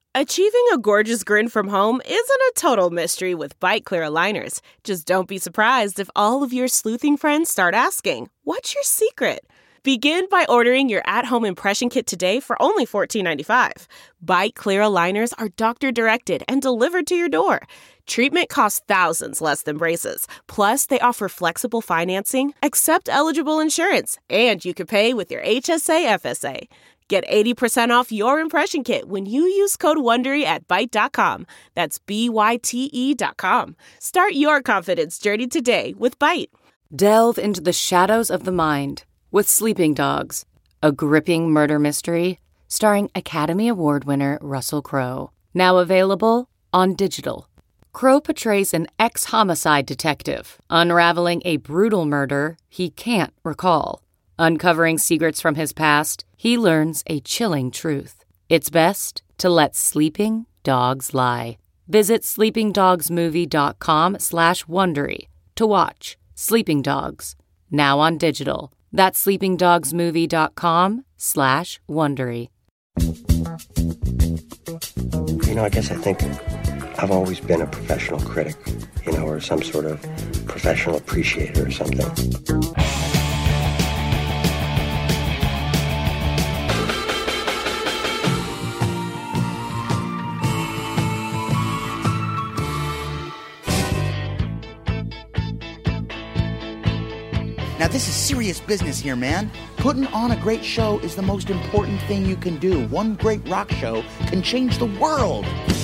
Achieving a gorgeous grin from home isn't a total mystery with Byte Clear aligners. Just don't be surprised if all of your sleuthing friends start asking, "What's your secret?" Begin by ordering your at-home impression kit today for only $14.95. Byte Clear aligners are doctor-directed and delivered to your door. Treatment costs thousands less than braces. Plus, they offer flexible financing, accept eligible insurance, and you can pay with your HSA FSA. Get 80% off your impression kit when you use code WONDERY at Byte.com. That's BYTE.com. Start your confidence journey today with Byte. Delve into the shadows of the mind with Sleeping Dogs, a gripping murder mystery starring Academy Award winner Russell Crowe. Now available on digital. Crowe portrays an ex-homicide detective unraveling a brutal murder he can't recall. Uncovering secrets from his past, he learns a chilling truth. It's best to let sleeping dogs lie. Visit sleepingdogsmovie.com/Wondery to watch Sleeping Dogs, now on digital. That's sleepingdogsmovie.com/Wondery. I guess I think I've always been a professional critic, or some sort of professional appreciator or something. Now, this is serious business here, man. Putting on a great show is the most important thing you can do. One great rock show can change the world.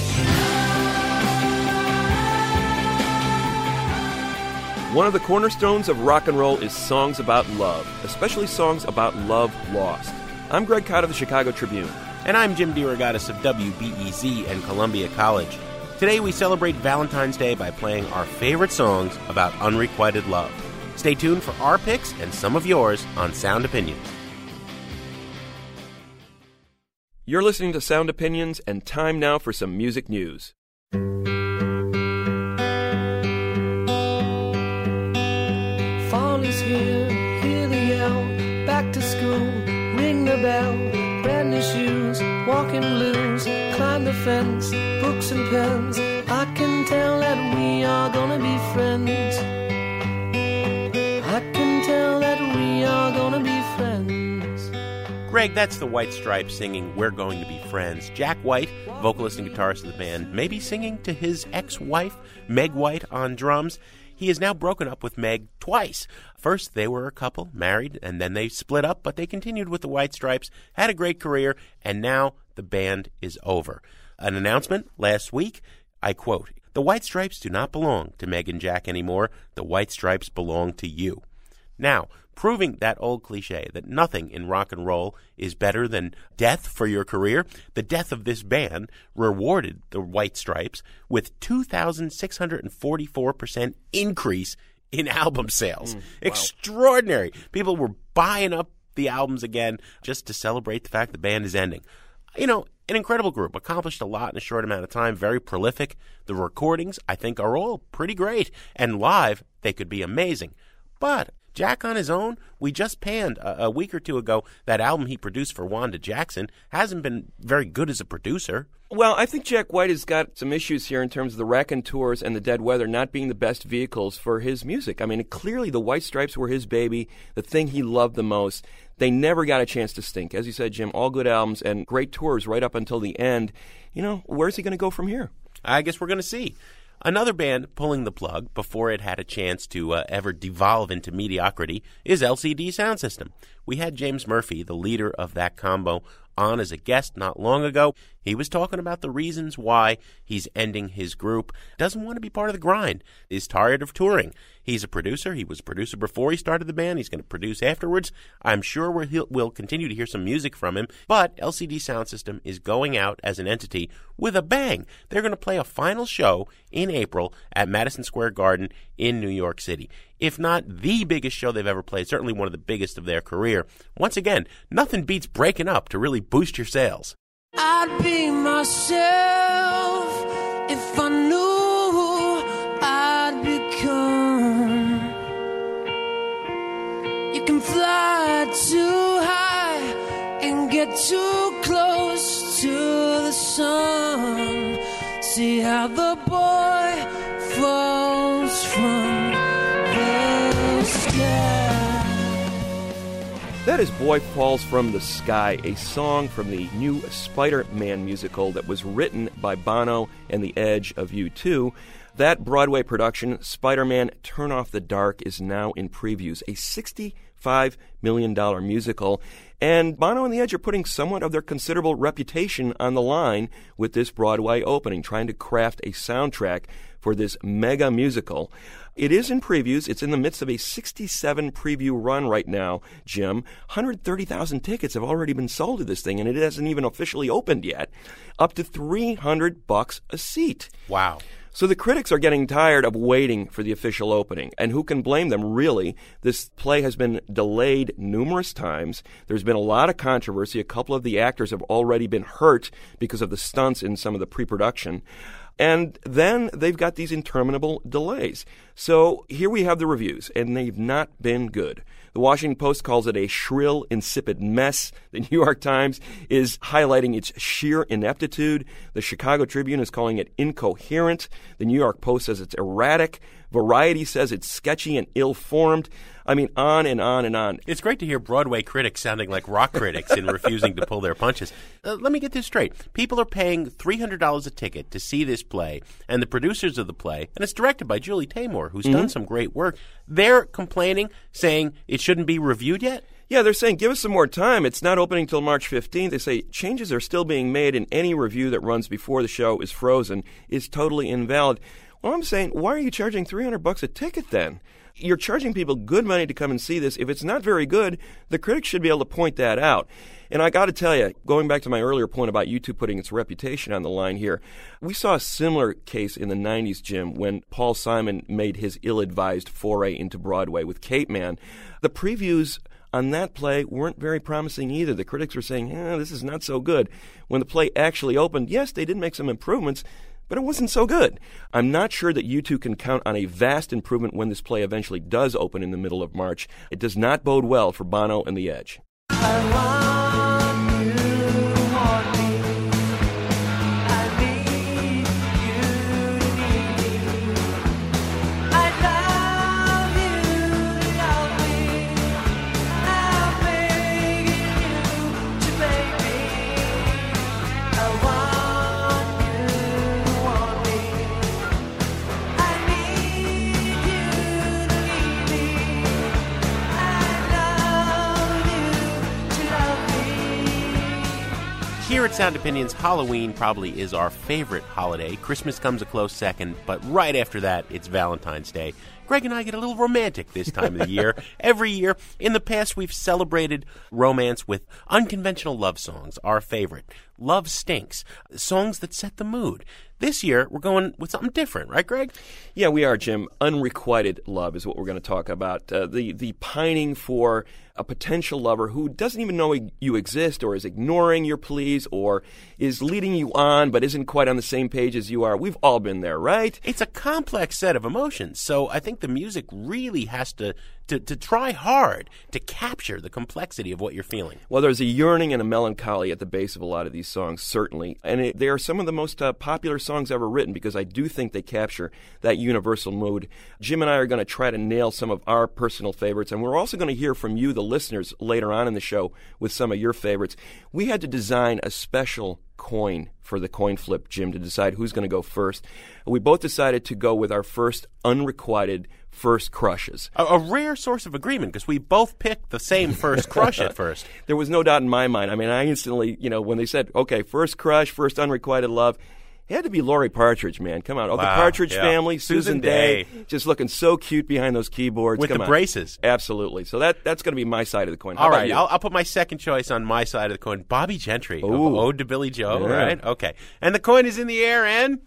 One of the cornerstones of rock and roll is songs about love, especially songs about love lost. I'm Greg Cott of the Chicago Tribune. And I'm Jim DeRogatis of WBEZ and Columbia College. Today we celebrate Valentine's Day by playing our favorite songs about unrequited love. Stay tuned for our picks and some of yours on Sound Opinions. You're listening to Sound Opinions, and time now for some music news. Fall is here, hear the yell, back to school, ring the bell, brand new shoes, walking blues, climb the fence, books and pens, I can tell that we are gonna be friends. I can tell that we are gonna be friends. Greg, that's the White Stripes singing We're Going to Be Friends. Jack White, vocalist and guitarist of the band, may be singing to his ex-wife, Meg White, on drums. He has now broken up with Meg twice. First, they were a couple, married, and then they split up, but they continued with the White Stripes, had a great career, and now the band is over. An announcement last week, I quote, "The White Stripes do not belong to Meg and Jack anymore. The White Stripes belong to you." Now, proving that old cliche that nothing in rock and roll is better than death for your career, the death of this band rewarded the White Stripes with 2,644% increase in album sales. Wow. Extraordinary. People were buying up the albums again just to celebrate the fact the band is ending. An incredible group, accomplished a lot in a short amount of time, very prolific. The recordings, I think, are all pretty great. And live, they could be amazing. But Jack on his own, we just panned a week or two ago that album he produced for Wanda Jackson. Hasn't been very good as a producer. Well, I think Jack White has got some issues here in terms of the Raconteurs and the Dead Weather not being the best vehicles for his music. I mean, clearly the White Stripes were his baby, the thing he loved the most. They never got a chance to stink. As you said, Jim, all good albums and great tours right up until the end. Where's he going to go from here? I guess we're going to see. Another band pulling the plug before it had a chance to ever devolve into mediocrity is LCD Soundsystem. We had James Murphy, the leader of that combo, on as a guest not long ago. He was talking about the reasons why he's ending his group. Doesn't want to be part of the grind. Is tired of touring. He's a producer. He was a producer before he started the band. He's going to produce afterwards. I'm sure we'll continue to hear some music from him. But LCD Soundsystem is going out as an entity with a bang. They're going to play a final show in April at Madison Square Garden in New York City. If not the biggest show they've ever played, certainly one of the biggest of their career. Once again, nothing beats breaking up to really boost your sales. I'd be myself if I knew who I'd become. You can fly too high and get too close to the sun. sun. See how the boy falls from the sky. That is Boy Falls from the Sky, a song from the new Spider-Man musical that was written by Bono and The Edge of U2. That Broadway production, Spider-Man Turn Off the Dark, is now in previews, a $65 million musical. And Bono and The Edge are putting somewhat of their considerable reputation on the line with this Broadway opening, trying to craft a soundtrack for this mega musical. It is in previews. It's in the midst of a 67 preview run right now, Jim. 130,000 tickets have already been sold to this thing, and it hasn't even officially opened yet. Up to $300 a seat. Wow. So the critics are getting tired of waiting for the official opening, and who can blame them, really? This play has been delayed numerous times. There's been a lot of controversy. A couple of the actors have already been hurt because of the stunts in some of the pre-production. And then they've got these interminable delays. So here we have the reviews, and they've not been good. The Washington Post calls it a shrill, insipid mess. The New York Times is highlighting its sheer ineptitude. The Chicago Tribune is calling it incoherent. The New York Post says it's erratic. Variety says it's sketchy and ill-formed. I mean, on and on and on. It's great to hear Broadway critics sounding like rock critics and refusing to pull their punches. Let me get this straight. People are paying $300 a ticket to see this play, and the producers of the play, and it's directed by Julie Taymor, who's done some great work, they're complaining, saying it shouldn't be reviewed yet? Yeah, they're saying, give us some more time. It's not opening until March 15th. They say changes are still being made, and any review that runs before the show is frozen is totally invalid. Well, I'm saying, why are you charging $300 a ticket then? You're charging people good money to come and see this. If it's not very good, the critics should be able to point that out. And I got to tell you, going back to my earlier point about U2 putting its reputation on the line here, we saw a similar case in the 90s, Jim, when Paul Simon made his ill-advised foray into Broadway with Cape Man. The previews on that play weren't very promising either. The critics were saying, this is not so good. When the play actually opened, yes, they did make some improvements, but it wasn't so good. I'm not sure that U2 can count on a vast improvement when this play eventually does open in the middle of March. It does not bode well for Bono and The Edge. Here at Sound Opinions, Halloween probably is our favorite holiday. Christmas comes a close second, but right after that, it's Valentine's Day. Greg and I get a little romantic this time of the year. Every year, in the past, we've celebrated romance with unconventional love songs, our favorite. Love Stinks, songs that set the mood. This year, we're going with something different, right, Greg? Yeah, we are, Jim. Unrequited love is what we're going to talk about. The pining for a potential lover who doesn't even know you exist, or is ignoring your pleas, or is leading you on but isn't quite on the same page as you are. We've all been there, right? It's a complex set of emotions, so I think the music really has to try hard to capture the complexity of what you're feeling. Well, there's a yearning and a melancholy at the base of a lot of these songs, certainly. And they are some of the most popular songs ever written, because I do think they capture that universal mood. Jim and I are going to try to nail some of our personal favorites, and we're also going to hear from you, the listeners, later on in the show with some of your favorites. We had to design a special coin for the coin flip, Jim, to decide who's going to go first. We both decided to go with our first unrequited first crushes. A rare source of agreement, because we both picked the same first crush at first. There was no doubt in my mind. I mean, I instantly, when they said, okay, first crush, first unrequited love, it had to be Lori Partridge, man. Come on. Oh, wow, the Partridge Family, Susan Day, just looking so cute behind those keyboards. With the braces. Absolutely. So that's going to be my side of the coin. All right, I'll put my second choice on my side of the coin. Bobby Gentry of Ode to Billy Joe, yeah. Right? Okay. And the coin is in the air, and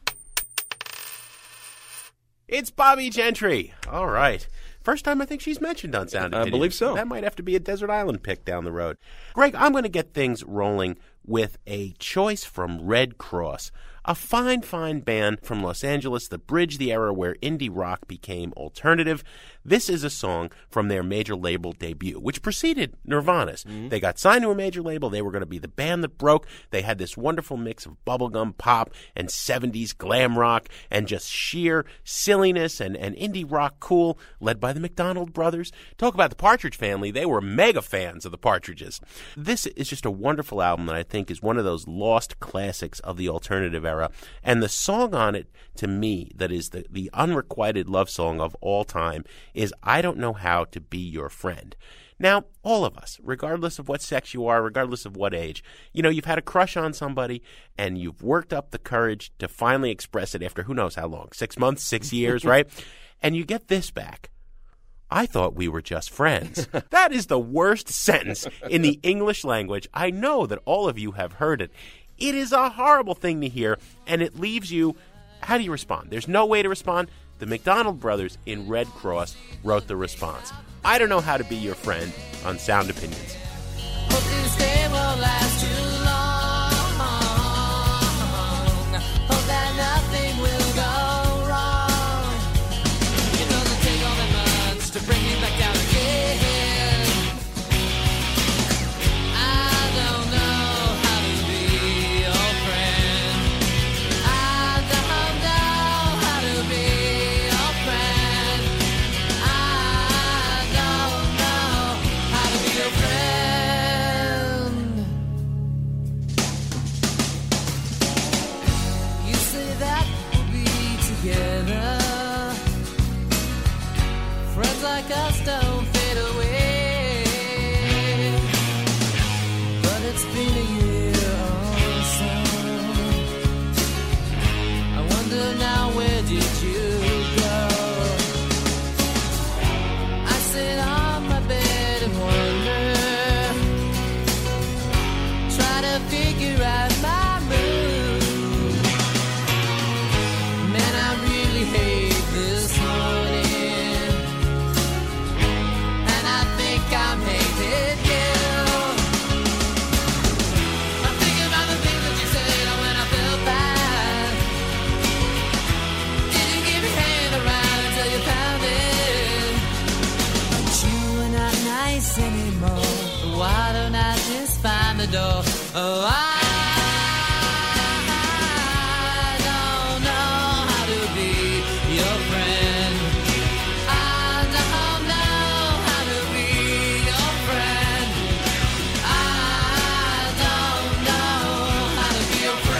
it's Bobby Gentry. All right. First time I think she's mentioned on Sound Opinions. I believe so. That might have to be a Desert Island pick down the road. Greg, I'm going to get things rolling with a choice from Red Cross, a fine, fine band from Los Angeles that bridged the era where indie rock became alternative. This is a song from their major label debut, which preceded Nirvana's. Mm-hmm. They got signed to a major label. They were going to be the band that broke. They had this wonderful mix of bubblegum pop and 70s glam rock and just sheer silliness and indie rock cool, led by the McDonald brothers. Talk about the Partridge Family. They were mega fans of the Partridges. This is just a wonderful album that I think is one of those lost classics of the alternative era. And the song on it, to me, that is the unrequited love song of all time, is I Don't Know How to Be Your Friend. Now, all of us, regardless of what sex you are, regardless of what age, you've had a crush on somebody and you've worked up the courage to finally express it after who knows how long, 6 months, 6 years, right? And you get this back. I thought we were just friends. That is the worst sentence in the English language. I know that all of you have heard it. It is a horrible thing to hear, and it leaves you, how do you respond? There's no way to respond. The McDonald brothers in Red Cross wrote the response. I Don't Know How to Be Your Friend on Sound Opinions. Hope this day won't last too long. Hope that nothing will go wrong. It doesn't take all that much to bring me back down again. I don't know how to be your friend. I don't know how to be your friend. I don't know how to be your friend. You say that we'll be together. Friends like us don't fade away. But it's been a year or so. I wonder now, where did you go? I sit on my bed and wonder, try to figure out my mood. Man, I really hate this morning, and I think I'm hating you. I'm thinking about the things that you said when I felt bad. Didn't give your hand around until you found it. But you are not nice anymore. Why don't I just find the door? Oh, I don't know how to be your friend. I don't know how to be your friend. I don't know how to be your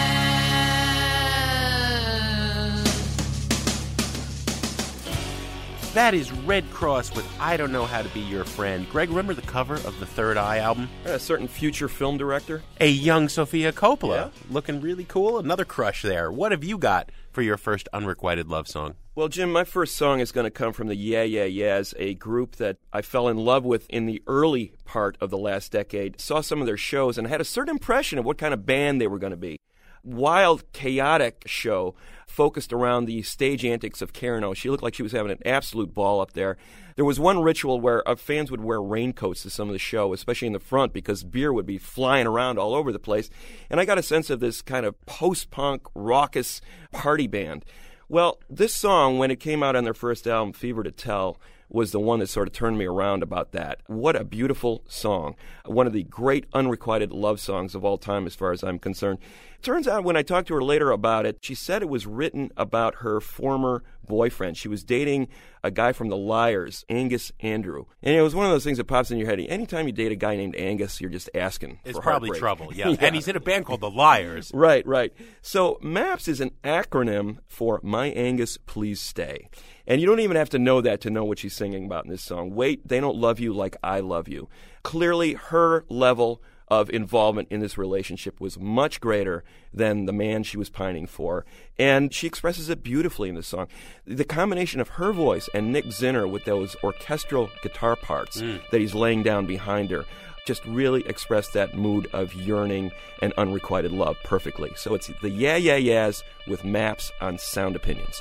friend. That is Red Cross with I Don't Know How to Be Your Friend. Greg, remember the cover of the Third Eye album? A certain future film director. A young Sofia Coppola. Yeah. Looking really cool. Another crush there. What have you got for your first unrequited love song? Well, Jim, my first song is going to come from the Yeah Yeah Yeahs, a group that I fell in love with in the early part of the last decade. Saw some of their shows and had a certain impression of what kind of band they were going to be. Wild, chaotic show focused around the stage antics of Karen O. She looked like she was having an absolute ball up there. There was one ritual where fans would wear raincoats to some of the show, especially in the front, because beer would be flying around all over the place. And I got a sense of this kind of post-punk, raucous party band. Well, this song, when it came out on their first album, Fever to Tell, was the one that sort of turned me around about that. What a beautiful song. One of the great unrequited love songs of all time as far as I'm concerned. Turns out when I talked to her later about it, she said it was written about her former boyfriend. She was dating a guy from The Liars, Angus Andrew. And it was one of those things that pops in your head. Anytime you date a guy named Angus, you're just asking It's for probably heartbreak. trouble, yeah. And he's in a band called The Liars. Right, right. So MAPS is an acronym for My Angus, Please Stay. And you don't even have to know that to know what she's singing about in this song. Wait, they don't love you like I love you. Clearly, her level of involvement in this relationship was much greater than the man she was pining for. And she expresses it beautifully in this song. The combination of her voice and Nick Zinner with those orchestral guitar parts that he's laying down behind her just really expressed that mood of yearning and unrequited love perfectly. So it's the Yeah Yeah Yeahs with MAPS on Sound Opinions.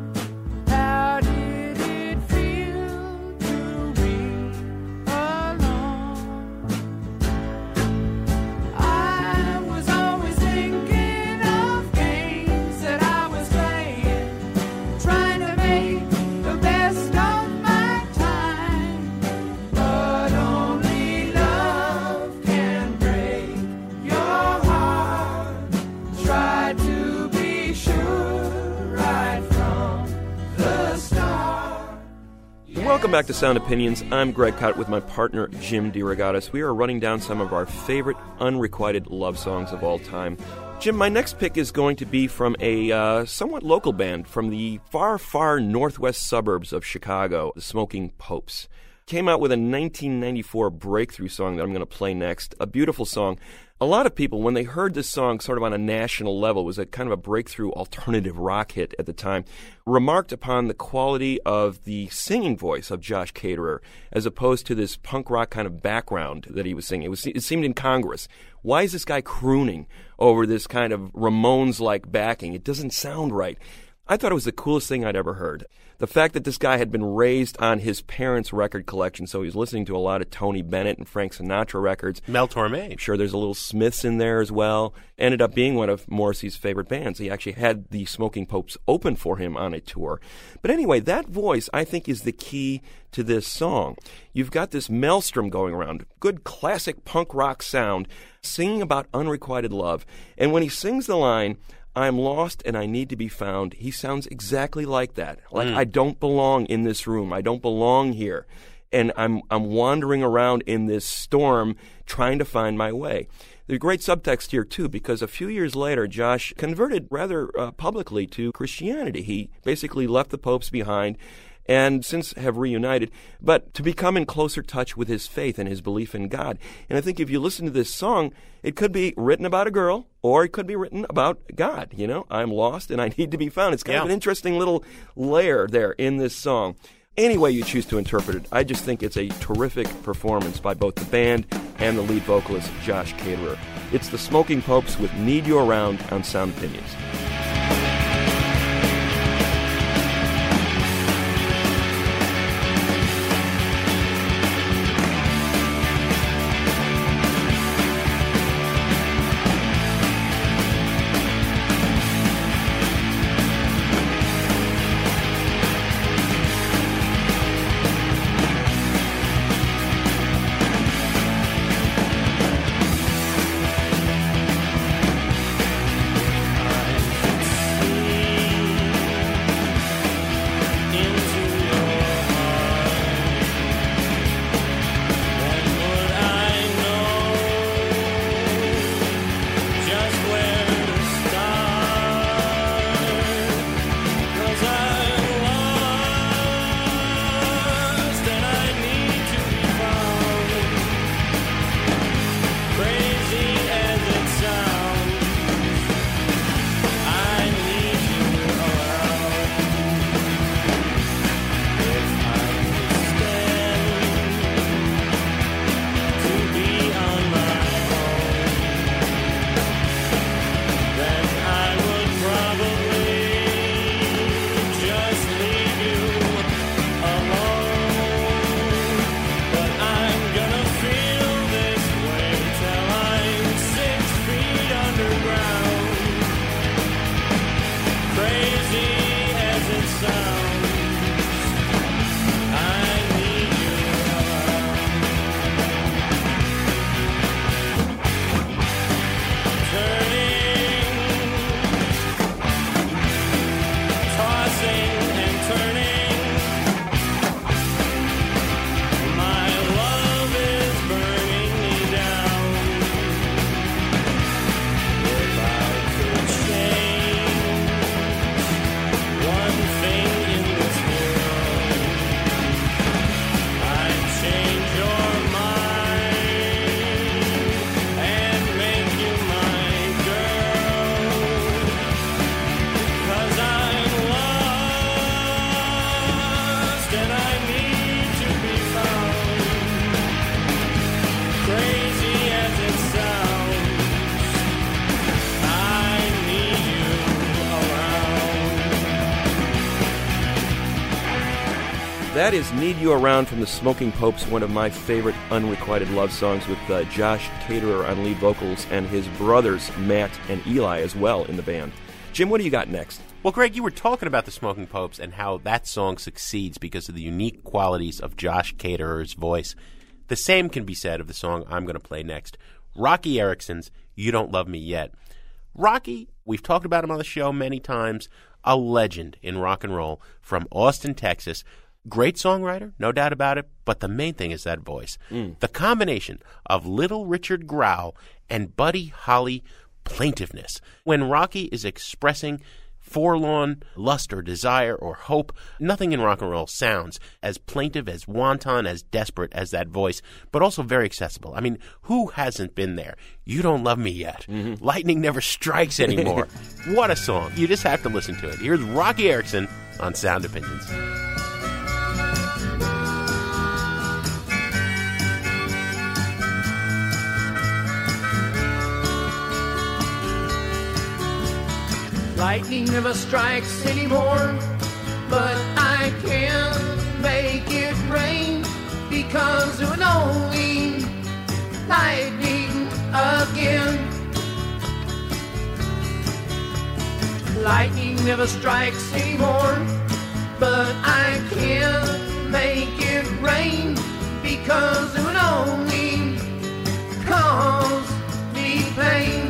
Welcome back to Sound Opinions. I'm Greg Kot with my partner, Jim DeRogatis. We are running down some of our favorite unrequited love songs of all time. Jim, my next pick is going to be from a somewhat local band from the far, far northwest suburbs of Chicago, the Smoking Popes. Came out with a 1994 breakthrough song that I'm going to play next, a beautiful song. A lot of people, when they heard this song sort of on a national level, it was a kind of a breakthrough alternative rock hit at the time, remarked upon the quality of the singing voice of Josh Caterer as opposed to this punk rock kind of background that he was singing. It seemed incongruous. Why is this guy crooning over this kind of Ramones-like backing? It doesn't sound right. I thought it was the coolest thing I'd ever heard. The fact that this guy had been raised on his parents' record collection, so he was listening to a lot of Tony Bennett and Frank Sinatra records. Mel Torme. I'm sure there's a little Smiths in there as well. Ended up being one of Morrissey's favorite bands. He actually had the Smoking Popes open for him on a tour. But anyway, that voice, I think, is the key to this song. You've got this maelstrom going around, good classic punk rock sound, singing about unrequited love. And when he sings the line, "I'm lost and I need to be found," he sounds exactly like that. Like, I don't belong in this room. I don't belong here. And I'm wandering around in this storm trying to find my way. There's great subtext here, too, because a few years later, Josh converted rather publicly to Christianity. He basically left the popes behind and since have reunited, but to become in closer touch with his faith and his belief in God. And I think if you listen to this song, it could be written about a girl, or it could be written about God. You know, I'm lost and I need to be found. It's kind of an interesting little layer there in this song. Any way you choose to interpret it, I just think it's a terrific performance by both the band and the lead vocalist, Josh Caterer. It's the Smoking Popes with Need You Around on Sound Opinions. That is Need You Around from the Smoking Popes, one of my favorite unrequited love songs with Josh Caterer on lead vocals and his brothers Matt and Eli as well in the band. Jim, what do you got next? Well, Greg, you were talking about the Smoking Popes and how that song succeeds because of the unique qualities of Josh Caterer's voice. The same can be said of the song I'm going to play next, Rocky Erickson's You Don't Love Me Yet. Rocky, we've talked about him on the show many times, a legend in rock and roll from Austin, Texas. Great songwriter, no doubt about it, but the main thing is that voice. The combination of Little Richard growl and Buddy Holly plaintiveness. When Rocky is expressing forlorn lust or desire or hope, nothing in rock and roll sounds as plaintive, as wanton, as desperate as that voice, but also very accessible. I mean, who hasn't been there? You Don't Love Me Yet. Lightning Never Strikes Anymore. What a song. You just have to listen to it. Here's Rocky Erickson on Sound Opinions. Lightning never strikes anymore, but I can't make it rain because it will only lightning again. Lightning never strikes anymore, but I can't make it rain because it will only cause me pain.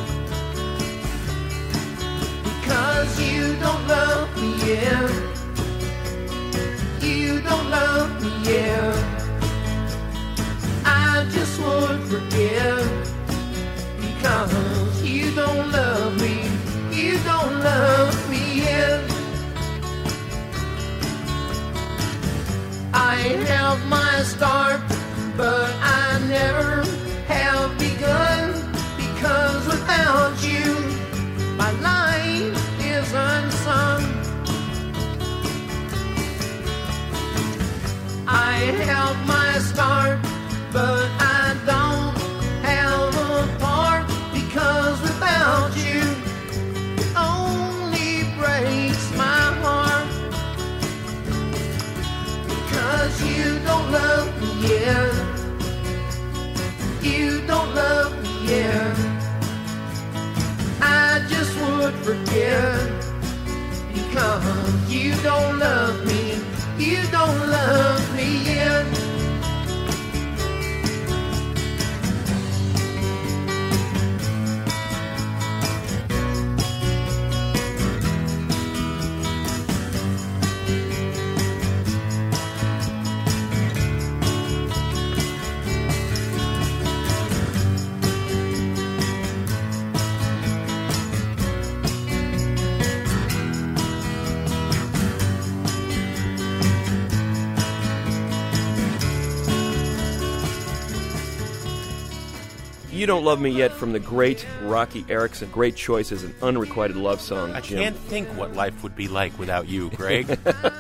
Because you don't love me, yeah. You don't love me, yeah. I just would forgive. Because you don't love me. You don't love me, yeah. I have my start, but I never have begun. Because without you, my life is unsung. I have my start, but I don't have a part. Because without you, it only breaks my heart. Because you don't love me, yeah. You don't love me, yeah. I just would forget. Because you don't love me. You don't love me yet. You Don't Love Me Yet from the great Rocky Erickson. Great choice as an unrequited love song, I Jim. can't think what life would be like without you, Greg.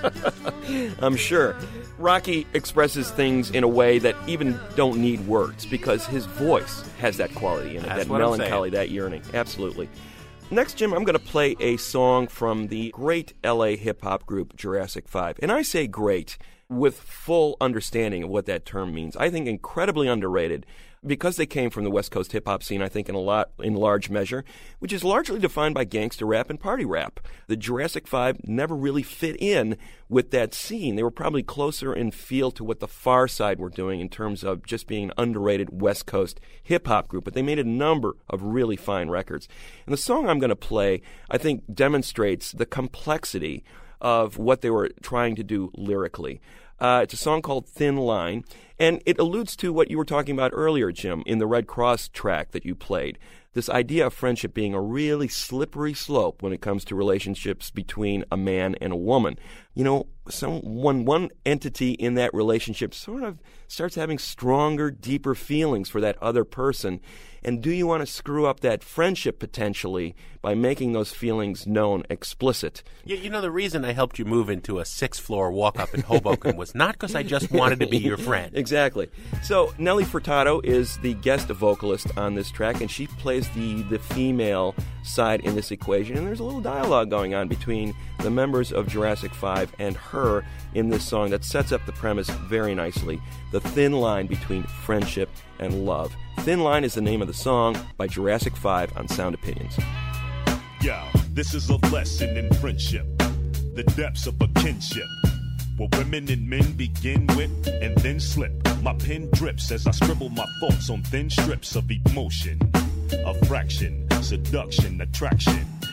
I'm sure. Rocky expresses things in a way that even don't need words because his voice has that quality in it, That's that what melancholy, I'm saying. that yearning. Absolutely. Next, Jim, I'm going to play a song from the great L.A. hip-hop group Jurassic 5. And I say great with full understanding of what that term means. I think incredibly underrated because they came from the West Coast hip-hop scene, I think in large measure, which is largely defined by gangster rap and party rap. The Jurassic 5 never really fit in with that scene. They were probably closer in feel to what the Far Side were doing in terms of just being an underrated West Coast hip-hop group, but they made a number of really fine records. And the song I'm going to play, I think, demonstrates the complexity of what they were trying to do lyrically. It's a song called Thin Line, and it alludes to what you were talking about earlier, Jim, in the Red Cross track that you played. This idea of friendship being a really slippery slope when it comes to relationships between a man and a woman. You know, when one entity in that relationship sort of starts having stronger, deeper feelings for that other person, and do you want to screw up that friendship potentially by making those feelings known, explicit? You know, the reason I helped you move into a 6th-floor walk-up in Hoboken was not because I just wanted to be your friend. Exactly. So Nelly Furtado is the guest vocalist on this track, and she plays the female side in this equation. And there's a little dialogue going on between the members of Jurassic 5 and her in this song that sets up the premise very nicely. The thin line between friendship and love. Thin Line is the name of the song by Jurassic 5 on Sound Opinions. Yo, this is a lesson in friendship, the depths of a kinship, where women and men begin with and then slip. My pen drips as I scribble my thoughts on thin strips of emotion, a fraction, seduction, attraction,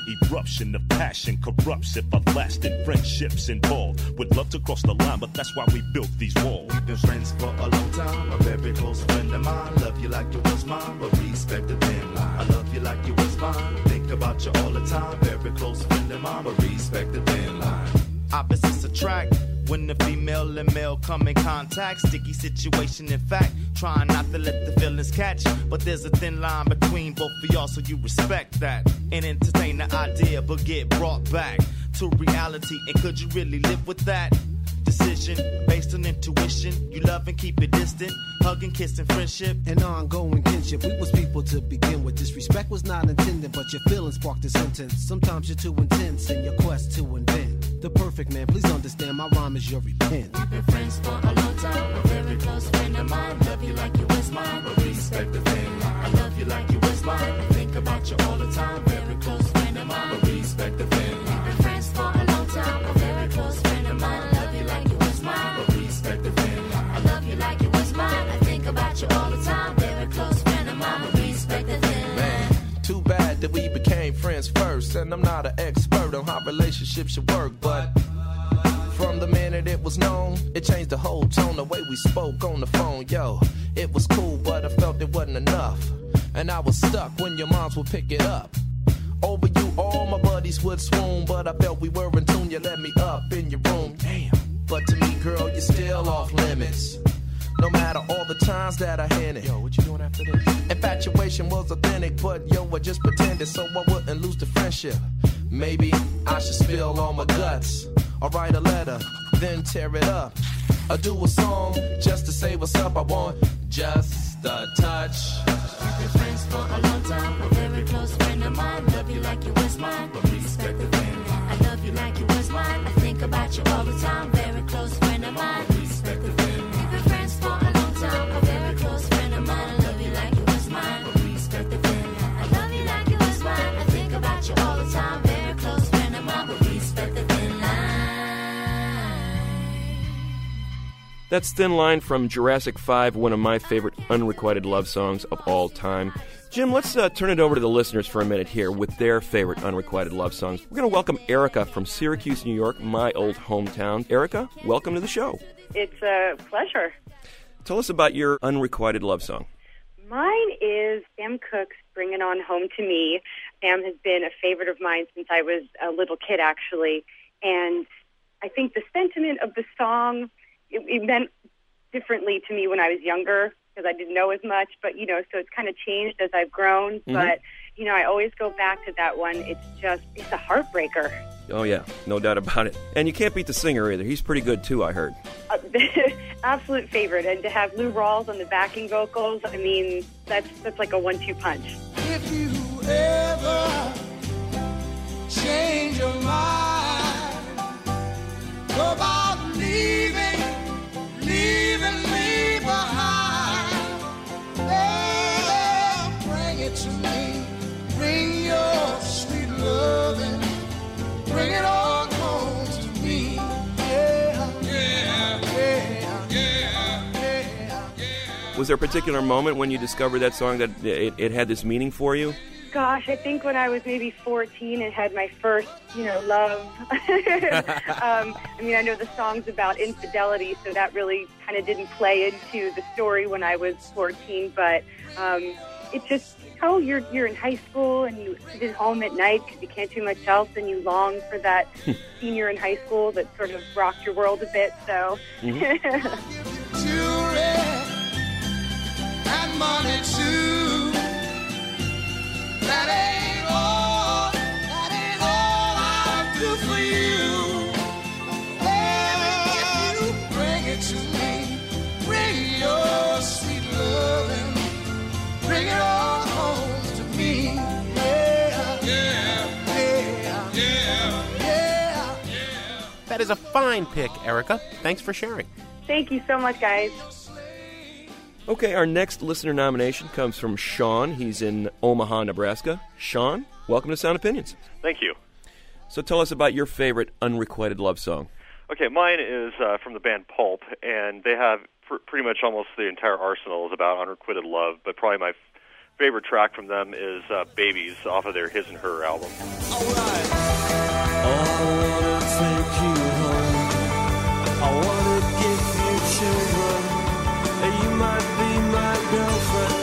Eruption of passion corrupts if I last in friendships involved. Would love to cross the line, but that's why we built these walls. We've been friends for a long time, a very close friend of mine. Love you like you was mine, but respect the thin line. I love you like you was mine, think about you all the time. Very close friend of mine, but respect the thin line. Opposites attract when the female and male come in contact. Sticky situation, in fact, trying not to let the feelings catch. But there's a thin line between both of y'all, so you respect that and entertain the idea, but get brought back to reality. And could you really live with that? Decision based on intuition. You love and keep it distant. Hug and kiss and friendship. An ongoing kinship. We was people to begin with. Disrespect was not intended, but your feelings sparked the sentence. Sometimes you're too intense in your quest to invent the perfect man. Please understand, my rhyme is your repent. We've been friends for a long time. A very close friend of mine. Love you like you was mine, but respect the thin line. I love you like you was mine. I think about you all the time. Very close friend of mine, but respect the thin line. We've been friends for a long time. A very close friend of mine. I love you like you was mine, but respect the thin line. I love you like you was mine. I think about you all the time. Very close friend of mine, but respect the thin line. Too bad that we became friends first, and I'm not an expert on how relationships should work, but from the minute it was known, it changed the whole tone, the way we spoke on the phone. Yo, it was cool, but I felt it wasn't enough, and I was stuck when your moms would pick it up. Over you, all my buddies would swoon, but I felt we were in tune. You let me up in your room, damn. But to me, girl, you're still off limits. No matter all the times that I hinted. Yo, what you doing after this? Infatuation was authentic, but yo, I just pretended so I wouldn't lose the friendship. Maybe I should spill all my guts, or write a letter, then tear it up. Or do a song just to say what's up. I want just a touch. We've been friends for a long time. A very close friend of mine. Love you like you was mine, but respect the thin line. I love you like you was mine. I think about you all the time. Very close friend of mine. Respect the thin line. We've been friends for a long time. A very close friend of mine. I love you like you was mine, but respect the thin line. I love you like you was mine. I think about you all the time. Very close friend of mine, but respect the thin line. That's Thin Line from Jurassic 5, one of my favorite unrequited love songs of all time. Jim, let's turn it over to the listeners for a minute here with their favorite unrequited love songs. We're going to welcome Erica from Syracuse, New York, my old hometown. Erica, welcome to the show. It's a pleasure. Tell us about your unrequited love song. Mine is Sam Cooke's Bring It On Home to Me. Sam has been a favorite of mine since I was a little kid, actually. And I think the sentiment of the song, it meant differently to me when I was younger because I didn't know as much. But, so it's kind of changed as I've grown. Mm-hmm. But, I always go back to that one. It's a heartbreaker. Oh, yeah, no doubt about it. And you can't beat the singer either. He's pretty good, too, I heard. Absolute favorite. And to have Lou Rawls on the backing vocals, I mean, that's like a 1-2 punch. If you ever change your mind about leaving me behind, oh, bring it to me. Bring your sweet loving. Bring it on home to me. Yeah, yeah, yeah, yeah, yeah. Was there a particular moment when you discovered that song that it had this meaning for you? Gosh, I think when I was maybe 14 and had my first, love. I know the song's about infidelity, so that really kind of didn't play into the story when I was 14. But it just, you're in high school and you sit at home at night because you can't do much else, and you long for that senior in high school that sort of rocked your world a bit. So. Jewelry and money too. That ain't all I'll do for you. Oh, if you bring it to me, bring your sweet loving, bring it on home to me. Yeah, yeah, yeah, yeah, yeah, yeah. That is a fine pick, Erica. Thanks for sharing. Thank you so much, guys. Okay, our next listener nomination comes from Sean. He's in Omaha, Nebraska. Sean, welcome to Sound Opinions. Thank you. So tell us about your favorite unrequited love song. Okay, mine is from the band Pulp, and they have pretty much almost the entire arsenal is about unrequited love, but probably my favorite track from them is Babies off of their His and Her album. All right. Oh, I wanna take you home. I wanna give you children. You might be my girlfriend.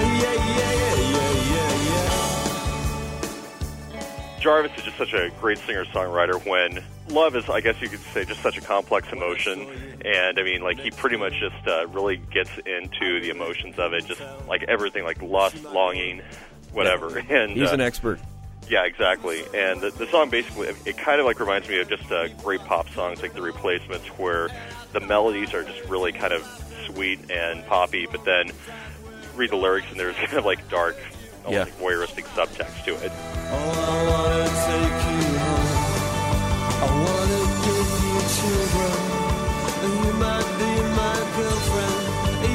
Jarvis is just such a great singer-songwriter when love is, I guess you could say, just such a complex emotion. And, I mean, like, he pretty much just really gets into the emotions of it, just like everything, like lust, longing, whatever. Yeah. And he's an expert. Yeah, exactly. And the song basically, it kind of like reminds me of just great pop songs like The Replacements, where the melodies are just really kind of sweet and poppy, but then read the lyrics and there's kind of like dark, almost like voyeuristic subtext to it. Oh, I wanna take you home. I wanna give you children. You might be my girlfriend.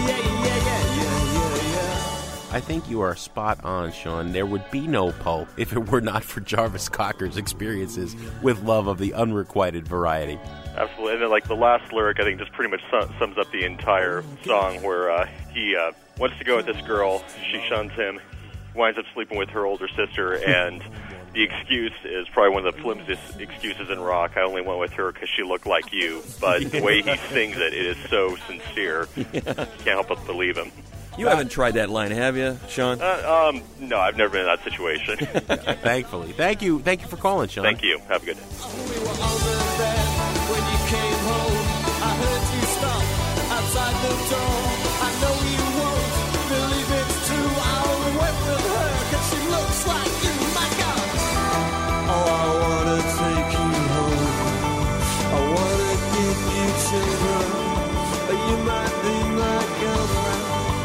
I think you are spot on, Sean. There would be no Pulp if it were not for Jarvis Cocker's experiences with love of the unrequited variety. Absolutely. And then, like, the last lyric, I think, just pretty much sums up the entire song, where he wants to go with this girl. She shuns him, winds up sleeping with her older sister, and the excuse is probably one of the flimsiest excuses in rock. I only went with her because she looked like you. But the way he sings it, it is so sincere. You can't help but believe him. You haven't tried that line, have you, Sean? No, I've never been in that situation. Thankfully. Thank you for calling, Sean. Thank you. Have a good day. We were on the bed when you came home. I heard you stop outside the door. I know you won't believe it's true. I went with her because she looks like you. My God. Oh, I wanna take you home. I wanna give you children. You might be my girlfriend.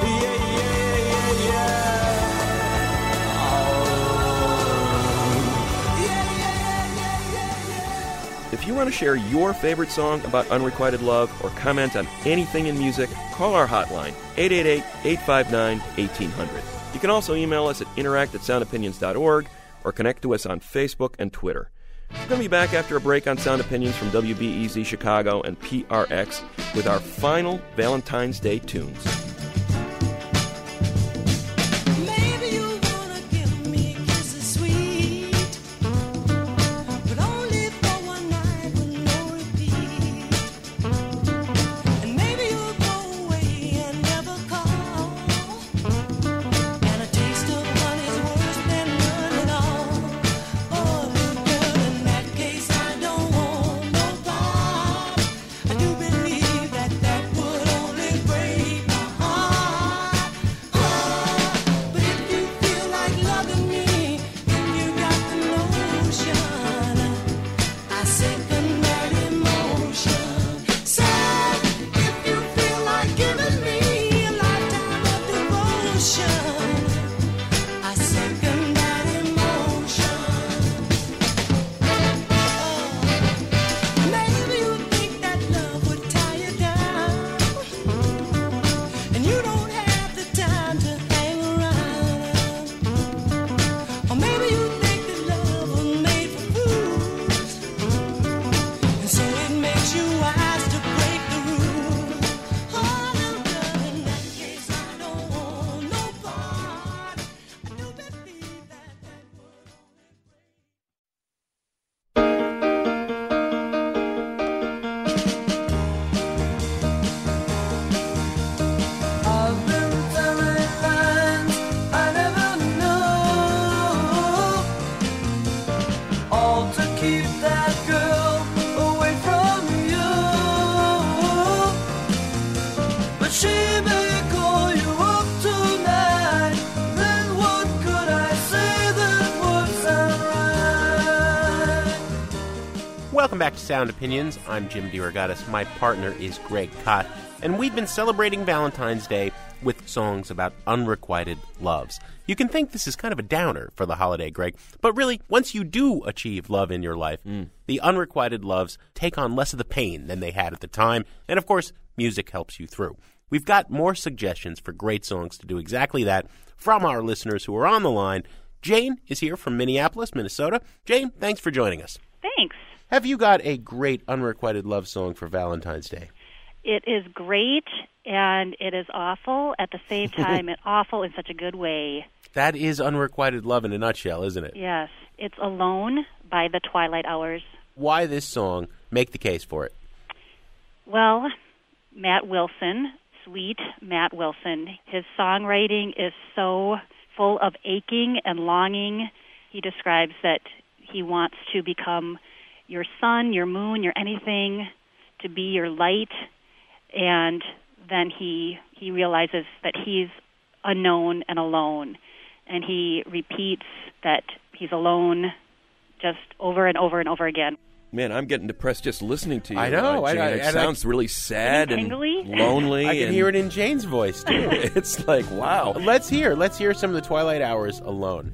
If you want to share your favorite song about unrequited love or comment on anything in music, call our hotline, 888-859-1800. You can also email us at interact@soundopinions.org or connect to us on Facebook and Twitter. We're going to be back after a break on Sound Opinions from WBEZ Chicago and PRX with our final Valentine's Day tunes. Welcome back to Sound Opinions. I'm Jim DeRogatis. My partner is Greg Kot, and we've been celebrating Valentine's Day with songs about unrequited loves. You can think this is kind of a downer for the holiday, Greg, but really, once you do achieve love in your life, the unrequited loves take on less of the pain than they had at the time, and of course, music helps you through. We've got more suggestions for great songs to do exactly that from our listeners who are on the line. Jane is here from Minneapolis, Minnesota. Jane, thanks for joining us. Thanks. Have you got a great unrequited love song for Valentine's Day? It is great, and it is awful at the same time, and awful in such a good way. That is Unrequited Love in a nutshell, isn't it? Yes. It's Alone by the Twilight Hours. Why this song? Make the case for it. Well, Matt Wilson, sweet Matt Wilson, his songwriting is so full of aching and longing. He describes that he wants to become your sun, your moon, your anything, to be your light, and then he realizes that he's unknown and alone, and he repeats that he's alone just over and over and over again. Man, I'm getting depressed just listening to you. I know. Jane. It sounds really sad and lonely. I can hear it in Jane's voice, too. It's like, wow. Let's hear some of the Twilight Hours Alone.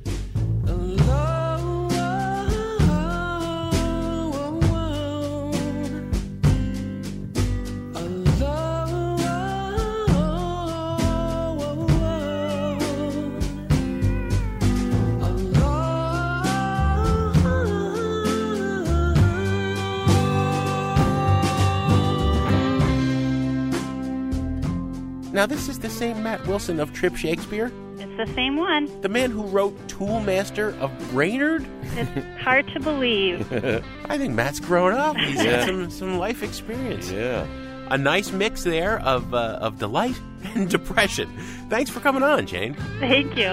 Now, this is the same Matt Wilson of Trip Shakespeare? It's the same one. The man who wrote Toolmaster of Brainerd? It's hard to believe. I think Matt's grown up. He's had some life experience. Yeah. A nice mix there of delight and depression. Thanks for coming on, Jane. Thank you.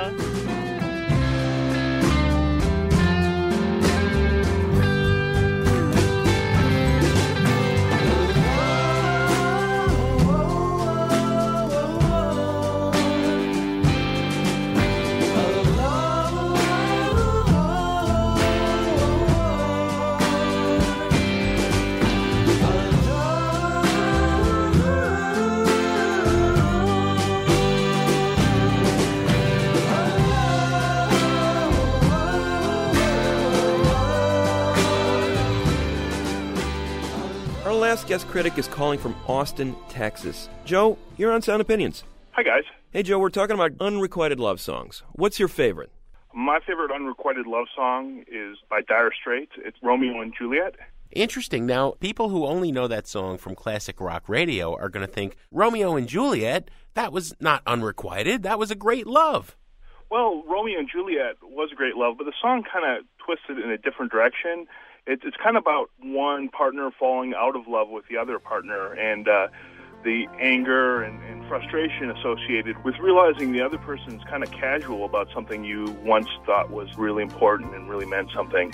Guest critic is calling from Austin, Texas. Joe, you're on Sound Opinions. Hi, guys. Hey, Joe, we're talking about unrequited love songs. What's your favorite? My favorite unrequited love song is by Dire Straits. It's Romeo and Juliet. Interesting. Now, people who only know that song from classic rock radio are going to think, Romeo and Juliet, that was not unrequited. That was a great love. Well, Romeo and Juliet was a great love, but the song kind of twisted in a different direction. It's kind of about one partner falling out of love with the other partner, and the anger and frustration associated with realizing the other person's kind of casual about something you once thought was really important and really meant something.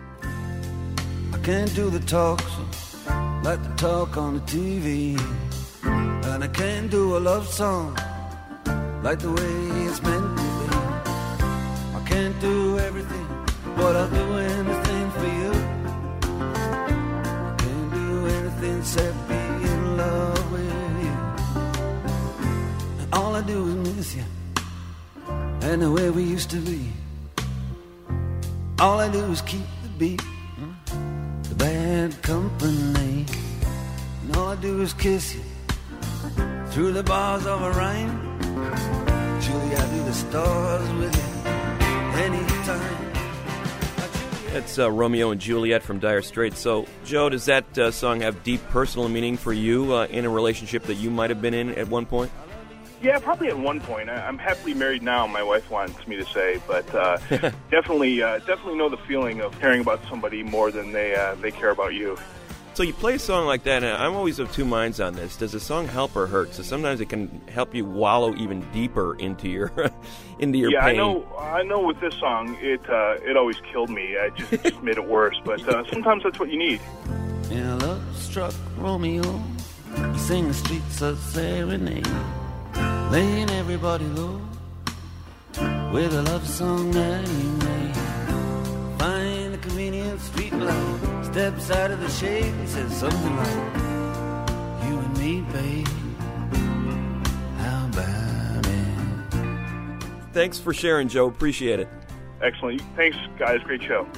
I can't do the talk like the talk on the TV, and I can't do a love song like the way it's meant to be. I can't do everything, but I'll do anything for you. Except be in love with you. And all I do is miss you, and the way we used to be. All I do is keep the beat, the bad company. And all I do is kiss you through the bars of a rhyme. Julie, I do the stars with you anytime. That's Romeo and Juliet from Dire Straits. So, Joe, does that song have deep personal meaning for you in a relationship that you might have been in at one point? Yeah, probably at one point. I'm happily married now, my wife wants me to say, but definitely know the feeling of caring about somebody more than they care about you. So you play a song like that, and I'm always of two minds on this. Does the song help or hurt? So sometimes it can help you wallow even deeper into your pain. Yeah, I know. With this song, it always killed me. It just made it worse. But sometimes that's what you need. In a love-struck Romeo, you sing the streets of serenade, laying everybody low with a love song that you made. Find a convenient street light, steps out of the shade and says something like, you and me, babe, how about it? Thanks for sharing, Joe. Appreciate it. Excellent. Thanks, guys. Great show.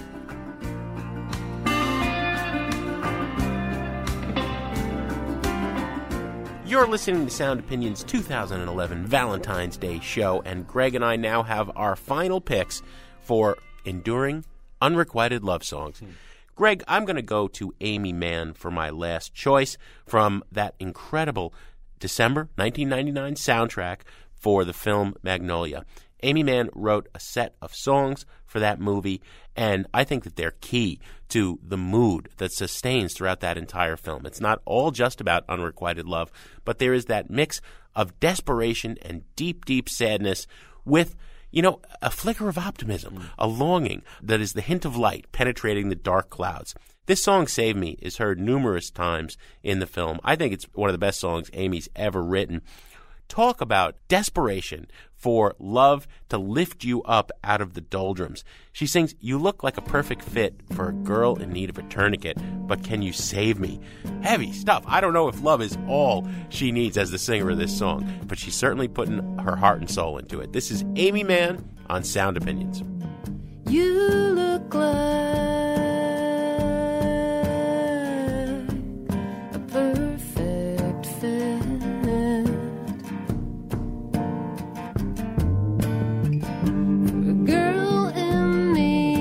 You're listening to Sound Opinions 2011 Valentine's Day show, and Greg and I now have our final picks for enduring unrequited love songs. Greg, I'm going to go to Aimee Mann for my last choice from that incredible December 1999 soundtrack for the film Magnolia. Aimee Mann wrote a set of songs for that movie, and I think that they're key to the mood that sustains throughout that entire film. It's not all just about unrequited love, but there is that mix of desperation and deep, deep sadness with, you know, a flicker of optimism, a longing that is the hint of light penetrating the dark clouds. This song, Save Me, is heard numerous times in the film. I think it's one of the best songs Amy's ever written. Talk about desperation for love to lift you up out of the doldrums. She sings, "You look like a perfect fit for a girl in need of a tourniquet, but can you save me?" Heavy stuff. I don't know if love is all she needs as the singer of this song, but she's certainly putting her heart and soul into it. This is Aimee Mann on Sound Opinions. You look like a perfect fit for a girl in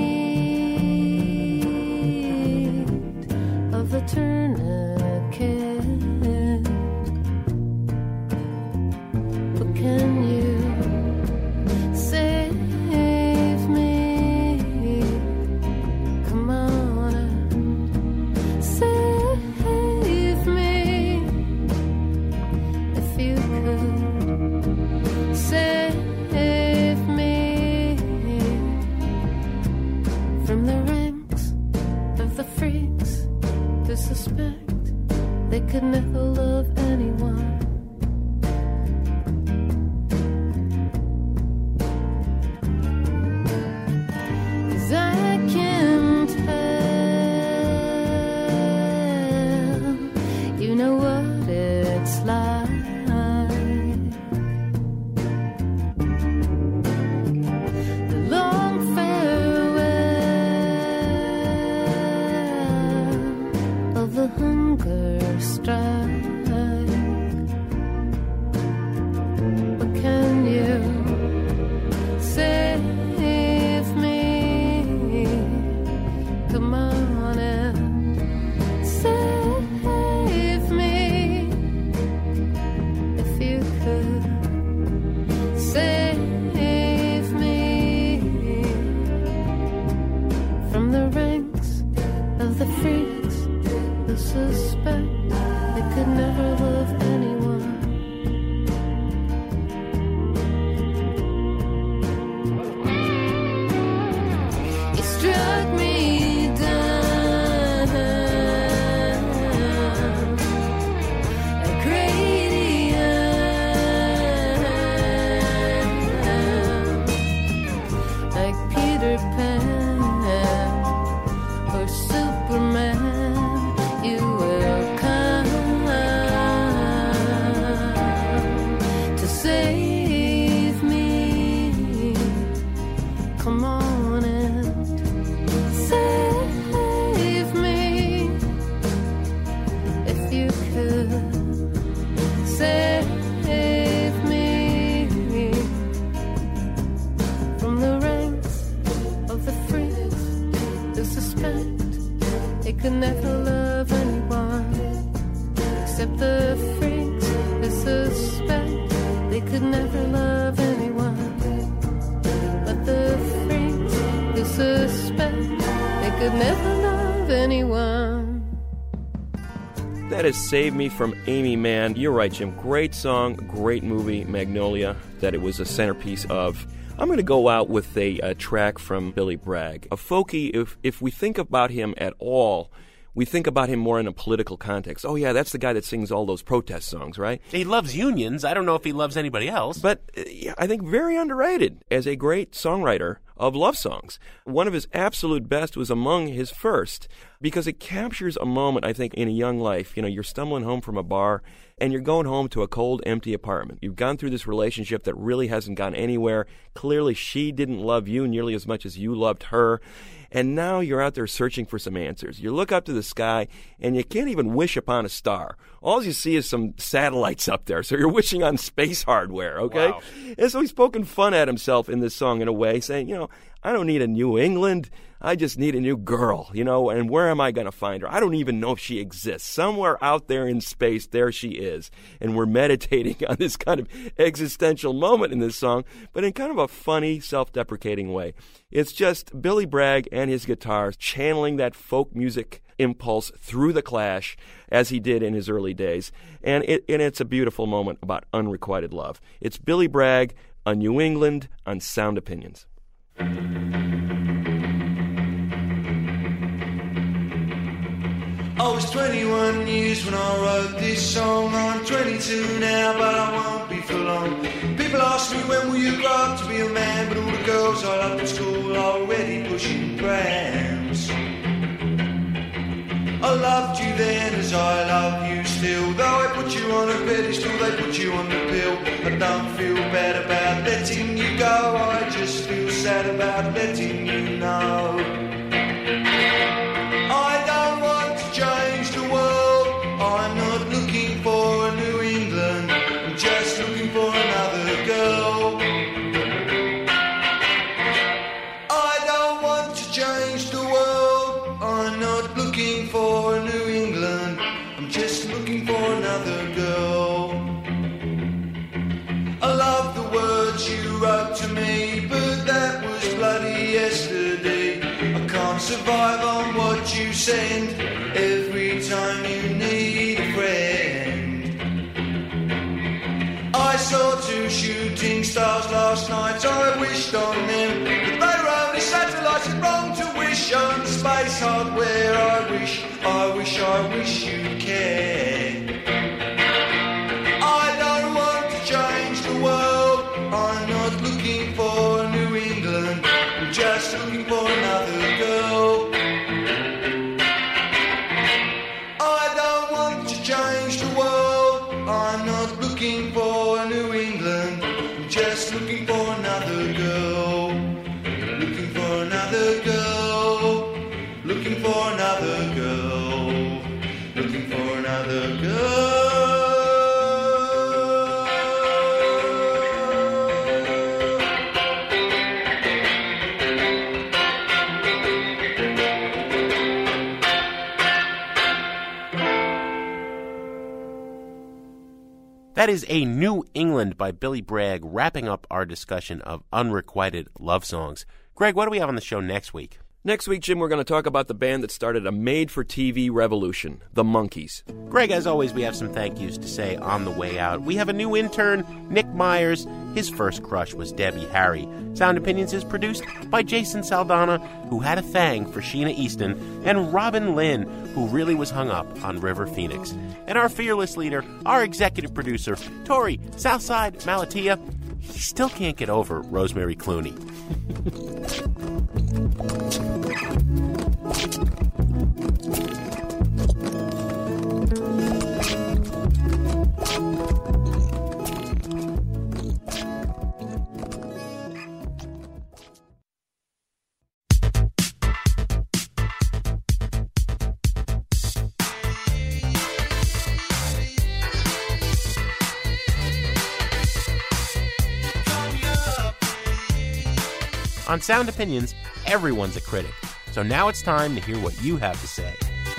need of a tourniquet. But can you save me? Come on and save me. If you could save me from the ranks of the freaks who suspect they could never love anyone. 'Cause I can tell, you know what it's like. The long farewell of the hunger strike. But can you save me? Come on and save me. If you could save me from the ranks of the freaks who suspect they could never love anyone. You struck me down like radium, like Peter Pan or Superman. You will come to save me. Come on and save me. If you could save me from the ranks of the freaks who suspect they could never love anyone except the freaks who suspect they could never love anyone. But the freaks who suspect they could never love anyone. That is Save Me from Aimee Mann. You're right, Jim. Great song, great movie, Magnolia, that it was a centerpiece of. I'm going to go out with a track from Billy Bragg. A folkie, if we think about him at all, we think about him more in a political context. Oh, yeah, that's the guy that sings all those protest songs, right? He loves unions. I don't know if he loves anybody else. But yeah, I think very underrated as a great songwriter of love songs. One of his absolute best was among his first because it captures a moment, I think, in a young life. You know, you're stumbling home from a bar and you're going home to a cold, empty apartment. You've gone through this relationship that really hasn't gone anywhere. Clearly, she didn't love you nearly as much as you loved her. And now you're out there searching for some answers. You look up to the sky, and you can't even wish upon a star. All you see is some satellites up there, so you're wishing on space hardware, okay? Wow. And so he's poking fun at himself in this song in a way, saying, you know, I don't need a New England. I just need a new girl, and where am I going to find her? I don't even know if she exists. Somewhere out there in space, there she is. And we're meditating on this kind of existential moment in this song, but in kind of a funny, self-deprecating way. It's just Billy Bragg and his guitar channeling that folk music impulse through the Clash as he did in his early days. And it's a beautiful moment about unrequited love. It's Billy Bragg on New England on Sound Opinions. I was 21 years when I wrote this song. I'm 22 now, but I won't be for long. People ask me when will you grow up to be a man, but all the girls I loved at school are already pushing prams. I loved you then as I love you still. Though I put you on a pedestal, they put you on the pill. I don't feel bad about letting you go, I just feel sad about letting you know. I don't want to change the world, I'm not looking for a New England, I'm just looking for another girl. I don't want to change the world, I'm not looking for a New England, I'm just looking for another girl. I love the words you wrote to me, but that was bloody yesterday. I can't survive on what you send every time you need a friend. I saw 2 shooting stars last night, I wished on them, but they were only satellites. It's wrong to wish on space hardware. I wish you'd care. I don't want to change the world, I'm not looking for New England, I'm just looking for another girl. I don't want to change the world, I'm not looking for New England, I'm just looking for another girl. Looking for another girl, looking for another girl, looking for another girl. That is A New England by Billy Bragg, wrapping up our discussion of unrequited love songs. Greg, what do we have on the show next week? Next week, Jim, we're going to talk about the band that started a made-for-TV revolution, the Monkees. Greg, as always, we have some thank yous to say on the way out. We have a new intern, Nick Myers. His first crush was Debbie Harry. Sound Opinions is produced by Jason Saldana, who had a thang for Sheena Easton, and Robin Lynn, who really was hung up on River Phoenix. And our fearless leader, our executive producer, Tori Southside Malatia, he still can't get over Rosemary Clooney. On Sound Opinions, everyone's a critic. So now it's time to hear what you have to say.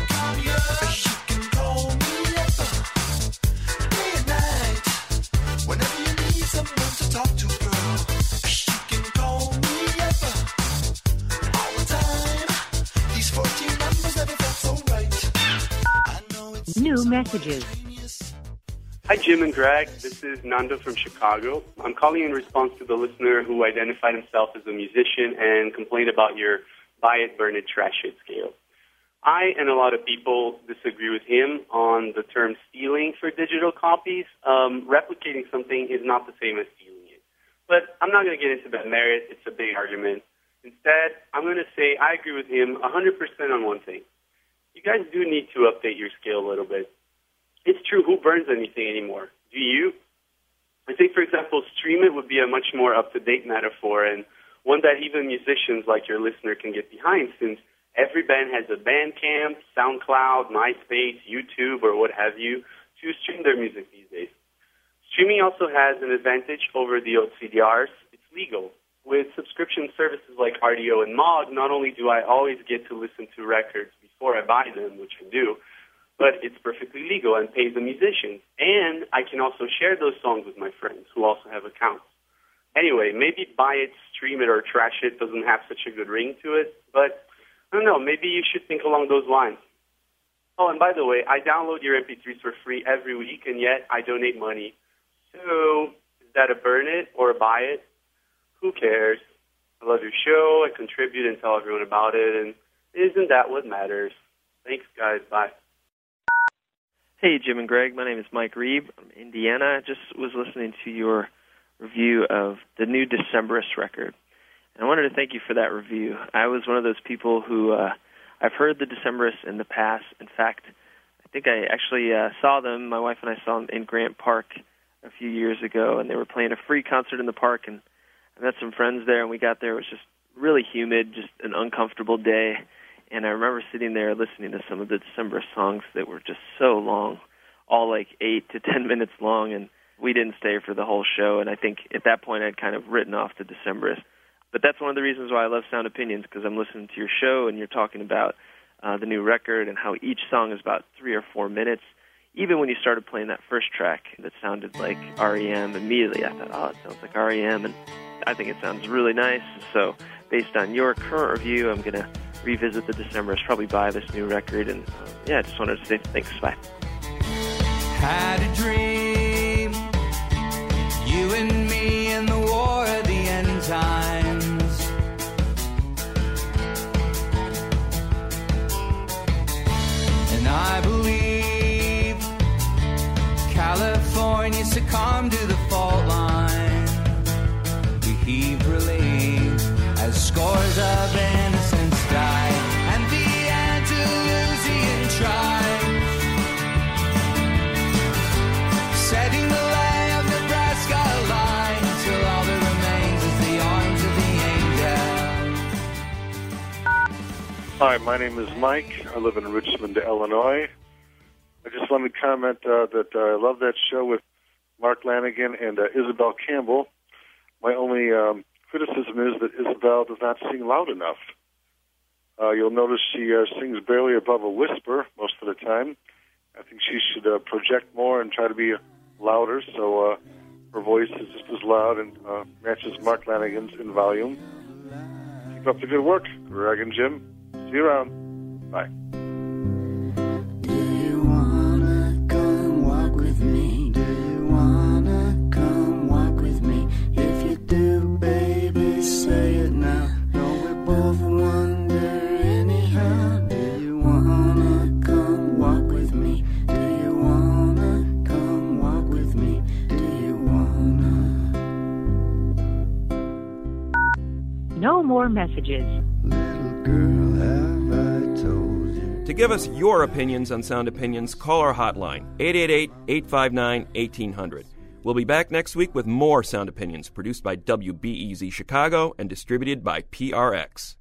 New messages. Hi, Jim and Greg. This is Nando from Chicago. I'm calling in response to the listener who identified himself as a musician and complained about your buy it, burn it, trash it scale. I and a lot of people disagree with him on the term stealing for digital copies. Replicating something is not the same as stealing it. But I'm not going to get into that merit. It's a big argument. Instead, I'm going to say I agree with him 100% on one thing. You guys do need to update your scale a little bit. It's true, who burns anything anymore? Do you? I think, for example, stream it would be a much more up-to-date metaphor, and one that even musicians like your listener can get behind, since every band has a Bandcamp, SoundCloud, MySpace, YouTube, or what have you, to stream their music these days. Streaming also has an advantage over the old CDRs. It's legal. with subscription services like RDO and Mog, not only do I always get to listen to records before I buy them, which I do, but it's perfectly legal and pays the musicians. And I can also share those songs with my friends who also have accounts. Anyway, maybe buy it, stream it, or trash it doesn't have such a good ring to it, but I don't know, maybe you should think along those lines. Oh, and by the way, I download your MP3s for free every week, and yet I donate money. So, is that a burn it or a buy it? Who cares? I love your show, I contribute and tell everyone about it, and isn't that what matters? Thanks, guys. Bye. Hey, Jim and Greg. My name is Mike Reeb. I'm in Indiana. I just was listening to your review of the new Decemberist record, and I wanted to thank you for that review. I was one of those people who I've heard the Decemberists in the past. In fact, I think I actually saw them. My wife and I saw them in Grant Park a few years ago, and they were playing a free concert in the park, and I met some friends there, and we got there. It was just really humid, just an uncomfortable day, and I remember sitting there listening to some of the Decemberist songs that were just so long, all like 8 to 10 minutes long, and we didn't stay for the whole show, and I think at that point I'd kind of written off the Decemberists. But that's one of the reasons why I love Sound Opinions, because I'm listening to your show and you're talking about the new record and how each song is about 3 or 4 minutes. Even when you started playing that first track that sounded like R.E.M., immediately I thought, oh, it sounds like R.E.M., and I think it sounds really nice. So based on your current review, I'm going to revisit the Decemberists, probably buy this new record, and I just wanted to say thanks. Bye. Had a dream, you and me in the war of the end times. And I believe California succumbed to the fault line. We heaved relief as scores of innocents died, and the Andalusian tribes setting the lay of Nebraska alight till all that remains is the arms of the angel. Hi, my name is Mike. I live in Richmond, Illinois. I just wanted to comment that I love that show with Mark Lanigan and Isabel Campbell. My only criticism is that Isabel does not sing loud enough. You'll notice she sings barely above a whisper most of the time. I think she should project more and try to be louder so her voice is just as loud and matches Mark Lanigan's in volume. Keep up the good work, Greg and Jim. See you around. Bye. Do you wanna come walk with me? Do you wanna come walk with me? If you do, baby, say it now. Don't we both wonder anyhow? Do you wanna come walk with me? Do you wanna come walk with me? Do you wanna? No more messages. Little girl, have I told you? To give us your opinions on Sound Opinions, call our hotline, 888-859-1800. We'll be back next week with more Sound Opinions, produced by WBEZ Chicago and distributed by PRX.